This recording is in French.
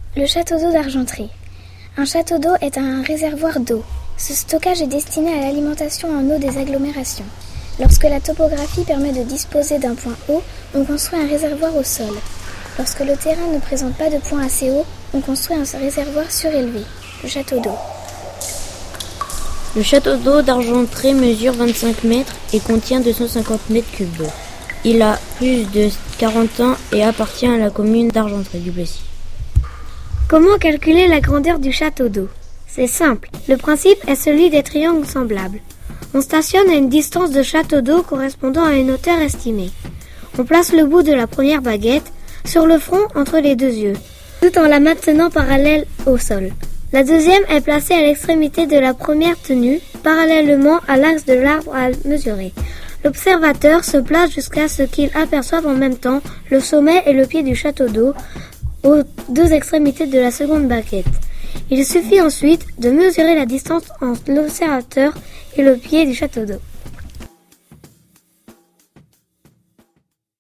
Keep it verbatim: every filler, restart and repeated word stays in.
Le château d'eau d'Argentré. Un château d'eau est un réservoir d'eau. Ce stockage est destiné à l'alimentation en eau des agglomérations. Lorsque la topographie permet de disposer d'un point haut, on construit un réservoir au sol. Lorsque le terrain ne présente pas de point assez haut, on construit un réservoir surélevé, le château d'eau. Le château d'eau d'Argentré mesure vingt-cinq mètres et contient deux cent cinquante mètres cubes. Il a plus de quarante ans et appartient à la commune d'Argentré-du-Plessis. Comment calculer la grandeur du château d'eau ? C'est simple, le principe est celui des triangles semblables. On stationne à une distance de château d'eau correspondant à une hauteur estimée. On place le bout de la première baguette sur le front entre les deux yeux, tout en la maintenant parallèle au sol. La deuxième est placée à l'extrémité de la première tenue, parallèlement à l'axe de l'arbre à mesurer. L'observateur se place jusqu'à ce qu'il aperçoive en même temps le sommet et le pied du château d'eau aux deux extrémités de la seconde baguette. Il suffit ensuite de mesurer la distance entre l'observateur et le pied du château d'eau.